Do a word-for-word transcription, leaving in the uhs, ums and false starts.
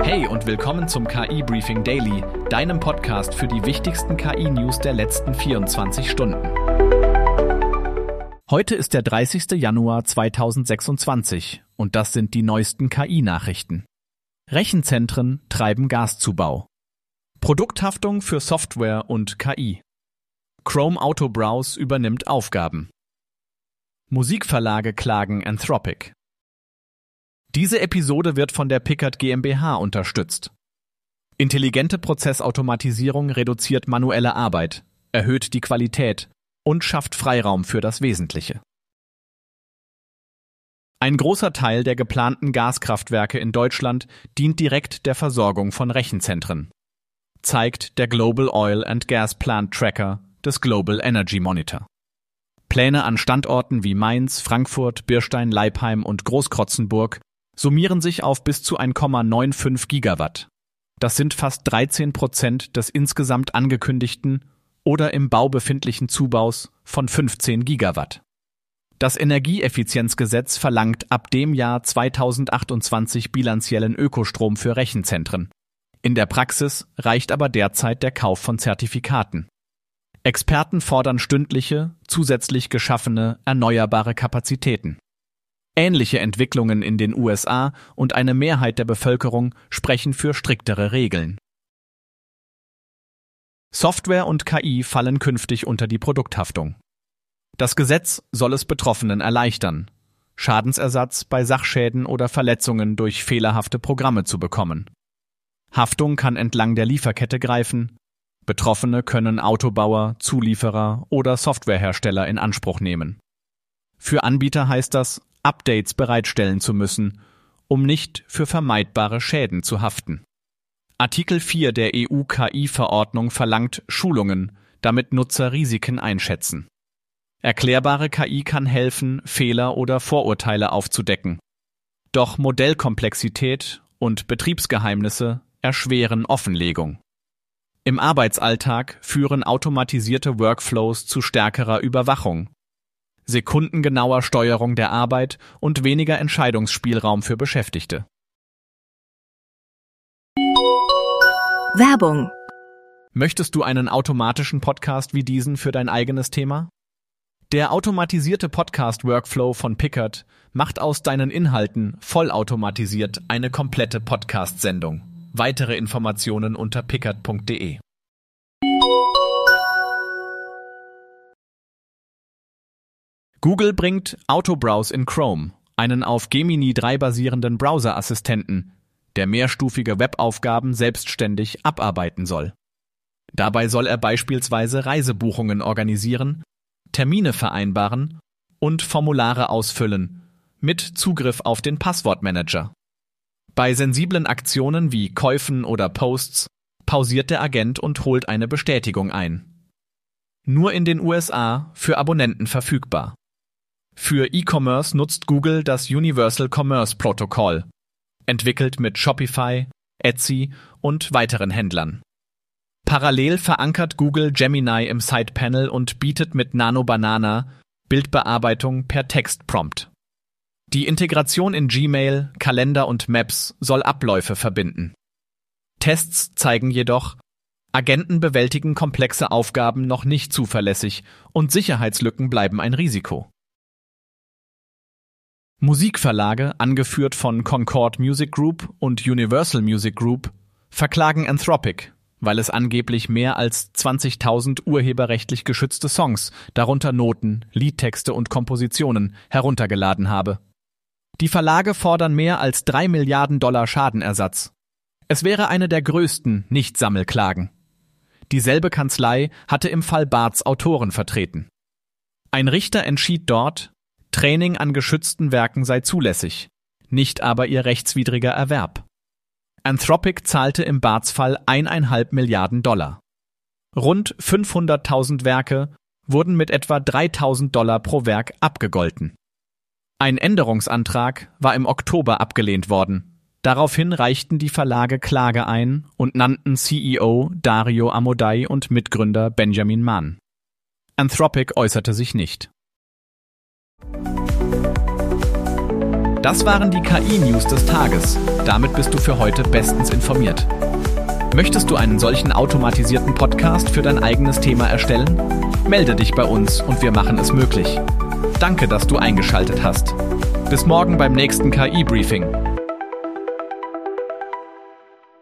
Hey und willkommen zum K I-Briefing Daily, deinem Podcast für die wichtigsten K I-News der letzten vierundzwanzig Stunden. Heute ist der dreißigster Januar zweitausendsechsundzwanzig und das sind die neuesten K I-Nachrichten. Rechenzentren treiben Gaszubau. Produkthaftung für Software und K I. Chrome Auto Browse übernimmt Aufgaben. Musikverlage klagen Anthropic. Diese Episode wird von der Pickard GmbH unterstützt. Intelligente Prozessautomatisierung reduziert manuelle Arbeit, erhöht die Qualität und schafft Freiraum für das Wesentliche. Ein großer Teil der geplanten Gaskraftwerke in Deutschland dient direkt der Versorgung von Rechenzentren, zeigt der Global Oil and Gas Plant Tracker des Global Energy Monitor. Pläne an Standorten wie Mainz, Frankfurt, Birstein, Leipheim und Großkrotzenburg summieren sich auf bis zu eins Komma fünfundneunzig Gigawatt. Das sind fast dreizehn Prozent des insgesamt angekündigten oder im Bau befindlichen Zubaus von fünfzehn Gigawatt. Das Energieeffizienzgesetz verlangt ab dem Jahr zweitausendachtundzwanzig bilanziellen Ökostrom für Rechenzentren. In der Praxis reicht aber derzeit der Kauf von Zertifikaten. Experten fordern stündliche, zusätzlich geschaffene, erneuerbare Kapazitäten. Ähnliche Entwicklungen in den U S A und eine Mehrheit der Bevölkerung sprechen für striktere Regeln. Software und K I fallen künftig unter die Produkthaftung. Das Gesetz soll es Betroffenen erleichtern, Schadensersatz bei Sachschäden oder Verletzungen durch fehlerhafte Programme zu bekommen. Haftung kann entlang der Lieferkette greifen. Betroffene können Autobauer, Zulieferer oder Softwarehersteller in Anspruch nehmen. Für Anbieter heißt das, Updates bereitstellen zu müssen, um nicht für vermeidbare Schäden zu haften. Artikel vier der E U-K I-Verordnung verlangt Schulungen, damit Nutzer Risiken einschätzen. Erklärbare K I kann helfen, Fehler oder Vorurteile aufzudecken. Doch Modellkomplexität und Betriebsgeheimnisse erschweren Offenlegung. Im Arbeitsalltag führen automatisierte Workflows zu stärkerer Überwachung, sekundengenauer Steuerung der Arbeit und weniger Entscheidungsspielraum für Beschäftigte. Werbung. Möchtest du einen automatischen Podcast wie diesen für dein eigenes Thema? Der automatisierte Podcast-Workflow von Pickard macht aus deinen Inhalten vollautomatisiert eine komplette Podcast-Sendung. Weitere Informationen unter pickard punkt de. Google bringt Autobrowse in Chrome, einen auf Gemini drei basierenden Browser-Assistenten, der mehrstufige Webaufgaben selbstständig abarbeiten soll. Dabei soll er beispielsweise Reisebuchungen organisieren, Termine vereinbaren und Formulare ausfüllen, mit Zugriff auf den Passwortmanager. Bei sensiblen Aktionen wie Käufen oder Posts pausiert der Agent und holt eine Bestätigung ein. Nur in den U S A für Abonnenten verfügbar. Für E-Commerce nutzt Google das Universal Commerce Protocol, entwickelt mit Shopify, Etsy und weiteren Händlern. Parallel verankert Google Gemini im Sidepanel und bietet mit Nano Banana Bildbearbeitung per Textprompt. Die Integration in Gmail, Kalender und Maps soll Abläufe verbinden. Tests zeigen jedoch, Agenten bewältigen komplexe Aufgaben noch nicht zuverlässig und Sicherheitslücken bleiben ein Risiko. Musikverlage, angeführt von Concord Music Group und Universal Music Group, verklagen Anthropic, weil es angeblich mehr als zwanzigtausend urheberrechtlich geschützte Songs, darunter Noten, Liedtexte und Kompositionen, heruntergeladen habe. Die Verlage fordern mehr als drei Milliarden Dollar Schadenersatz. Es wäre eine der größten Nicht-Sammelklagen. Dieselbe Kanzlei hatte im Fall Barts Autoren vertreten. Ein Richter entschied dort, Training an geschützten Werken sei zulässig, nicht aber ihr rechtswidriger Erwerb. Anthropic zahlte im Barts-Fall eineinhalb Milliarden Dollar. Rund fünfhunderttausend Werke wurden mit etwa dreitausend Dollar pro Werk abgegolten. Ein Änderungsantrag war im Oktober abgelehnt worden. Daraufhin reichten die Verlage Klage ein und nannten C E O Dario Amodei und Mitgründer Benjamin Mann. Anthropic äußerte sich nicht. Das waren die K I-News des Tages. Damit bist du für heute bestens informiert. Möchtest du einen solchen automatisierten Podcast für dein eigenes Thema erstellen? Melde dich bei uns und wir machen es möglich. Danke, dass du eingeschaltet hast. Bis morgen beim nächsten K I-Briefing.